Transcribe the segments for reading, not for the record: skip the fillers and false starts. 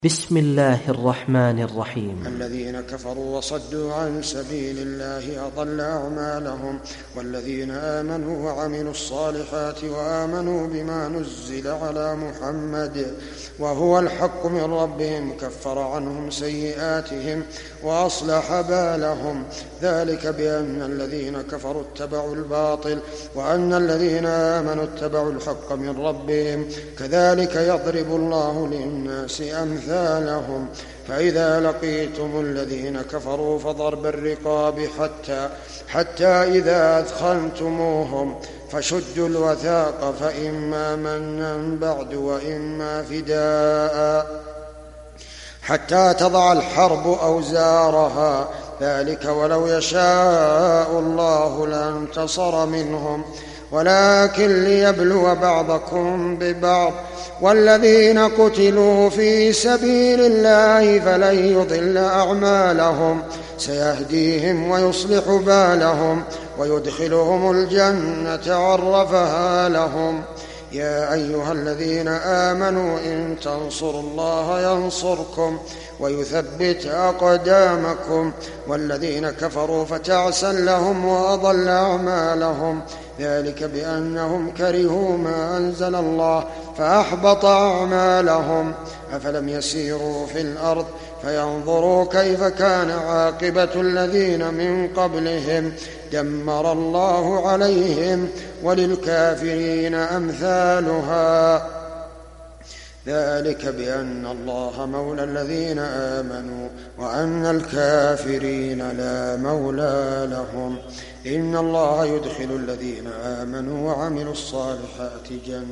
بسم الله الرحمن الرحيم. الذين كفروا وصدوا عن سبيل الله أضل أعمالهم، والذين آمنوا وعملوا الصالحات وآمنوا بما نزل على محمد وهو الحق من ربهم كفر عنهم سيئاتهم وأصلح بالهم، ذلك بأن الذين كفروا اتبعوا الباطل وأن الذين آمنوا اتبعوا الحق من ربهم، كذلك يضرب الله للناس أمثالهم. فإذا لقيتم الذين كفروا فضرب الرقاب حتى إذا أثخنتموهم فشدوا الوثاق، فإما منا بعد وإما فداء حتى تضع الحرب أوزارها، ذلك ولو يشاء الله لانتصر منهم ولكن ليبلو بعضكم ببعض، والذين قتلوا في سبيل الله فلن يضل أعمالهم سيهديهم ويصلح بالهم ويدخلهم الجنة عرفها لهم. يا أيها الذين آمنوا إن تنصروا الله ينصركم ويثبت أقدامكم، والذين كفروا فتعسا لهم وأضل أعمالهم، ذلك بأنهم كرهوا ما أنزل الله فأحبط أعمالهم. أفلم يسيروا في الأرض فينظروا كيف كان عاقبة الذين من قبلهم، دمر الله عليهم وللكافرين أمثالها، ذلك بأن الله مولى الذين آمنوا وأن الكافرين لا مولى لهم. إن الله يدخل الذين آمنوا وعملوا الصالحات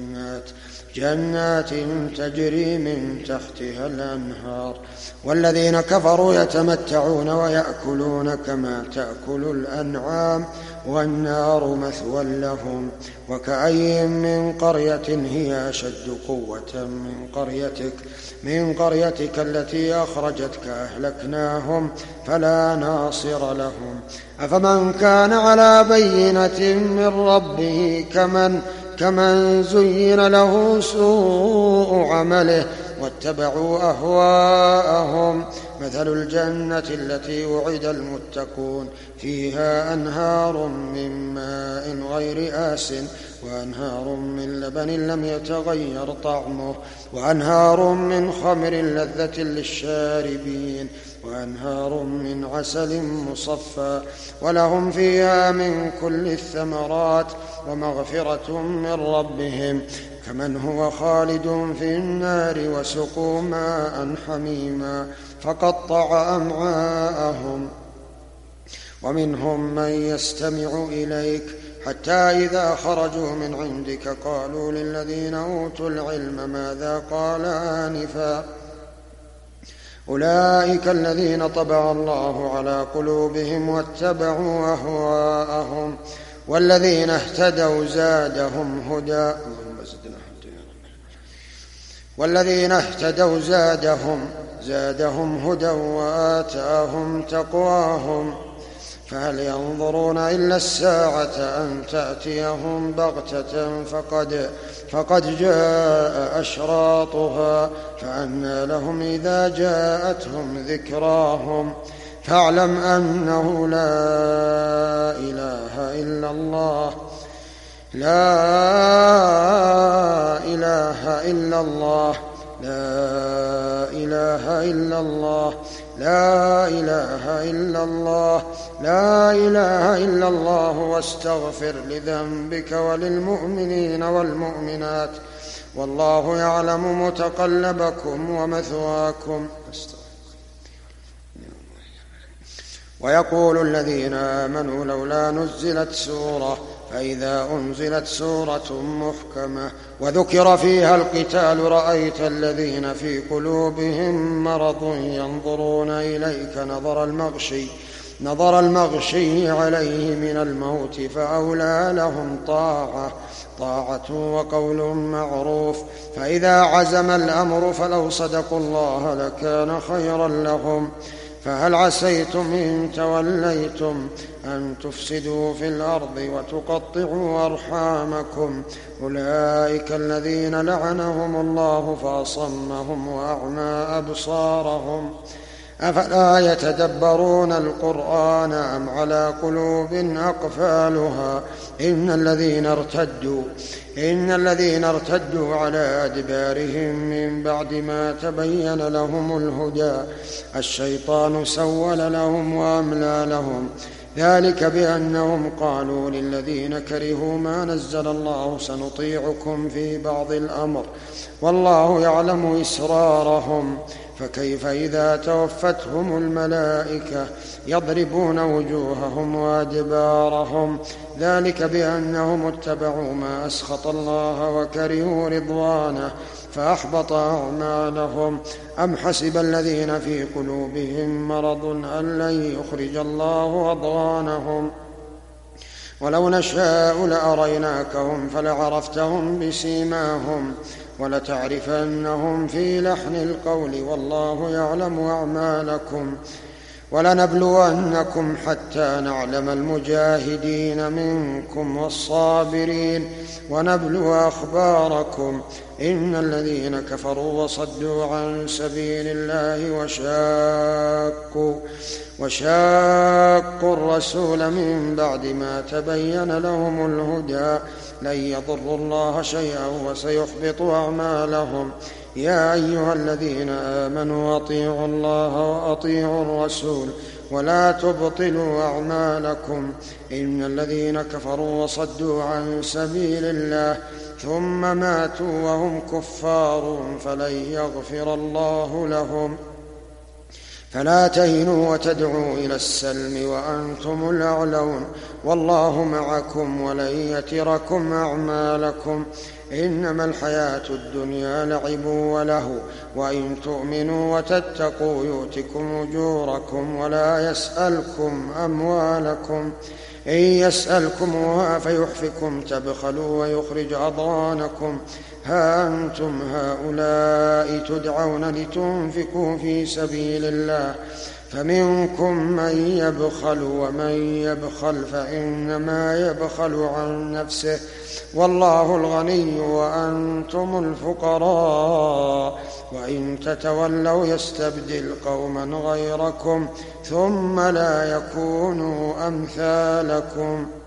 جنات تجري من تحتها الأنهار، والذين كفروا يتمتعون ويأكلون كما تأكل الأنعام والنار مثوى لهم. وكأي من قرية هي أشد قوة من قريتك التي أخرجتك أهلكناهم فلا ناصر لهم. أفمن كان على بينة من ربه كمن زين له سوء عمله واتبعوا أهواءهم، مثل الجنة التي وعد المتقون فيها أنهار من ماء غير آسٍ وأنهار من لبن لم يتغير طعمه وأنهار من خمر لذة للشاربين وأنهار من عسل مصفى، ولهم فيها من كل الثمرات ومغفرة من ربهم، كمن هو خالد في النار وسقوا ماء حميما فقطع أمعاءهم. ومنهم من يستمع إليك حتى إذا خرجوا من عندك قالوا للذين أوتوا العلم ماذا قال آنفا، أولئك الذين طبع الله على قلوبهم واتبعوا أهواءهم، والذين اهتدوا زادهم هدى وآتاهم تقواهم. فهل ينظرون إلا الساعة أن تأتيهم بغتة فقد جاء أشراطها، فأنى لهم إذا جاءتهم ذكراهم. فاعلم أنه لا إله إلا الله واستغفر لذنبك وللمؤمنين والمؤمنات، والله يعلم متقلبكم ومثواكم. ويقول الذين آمنوا لولا نزلت سورة، فإذا أنزلت سورة محكمة وذكر فيها القتال رأيت الذين في قلوبهم مرض ينظرون إليك نظر المغشي عليه من الموت، فأولى لهم طاعة وقول معروف. فإذا عزم الأمر فلو صدقوا الله لكان خيرا لهم، فهل عسيتم إن توليتم أن تفسدوا في الأرض وتقطعوا أرحامكم؟ أولئك الذين لعنهم الله فأصمهم وأعمى أبصارهم. أفلا يتدبرون القرآن أم على قلوب أقفالها؟ إن الذين ارتدوا على أدبارهم من بعد ما تبين لهم الهدى الشيطان سول لهم وأملى لهم، ذلك بأنهم قالوا للذين كرهوا ما نزل الله سنطيعكم في بعض الأمر والله يعلم إسرارهم. فكيف إذا توفتهم الملائكة يضربون وجوههم وأدبارهم، ذلك بأنهم اتبعوا ما أسخط الله وكرهوا رضوانه فأحبط أعمالهم. أم حسب الذين في قلوبهم مرض أن لن يخرج الله أضغانهم ولو نشاء لأريناكهم فلعرفتهم بسيماهم ولتعرفنهم في لحن القول والله يعلم أعمالكم. ولنبلونكم حتى نعلم المجاهدين منكم والصابرين ونبلو أخباركم. إن الذين كفروا وصدوا عن سبيل الله وشاقوا الرسول من بعد ما تبين لهم الهدى لن يضروا الله شيئا وسيحبط أعمالهم. يا أيها الذين آمنوا أطيعوا الله وأطيعوا الرسول ولا تبطلوا أعمالكم. إن الذين كفروا وصدوا عن سبيل الله ثم ماتوا وهم كفار فلن يغفر الله لهم. فلا تهنوا وتدعوا إلى السلم وأنتم الأعلون والله معكم ولن يتركم أعمالكم. إنما الحياة الدنيا لعب وله وإن تؤمنوا وتتقوا يؤتكم أجوركم ولا يسألكم أموالكم. إن يسألكموها فيحفكم تبخلوا ويخرج أضغانكم. ها أنتم هؤلاء تدعون لتنفقوا في سبيل الله فمنكم من يبخل ومن يبخل فإنما يبخل عن نفسه والله الغني وأنتم الفقراء وإن تتولوا يستبدل قوما غيركم ثم لا يكونوا أمثالكم.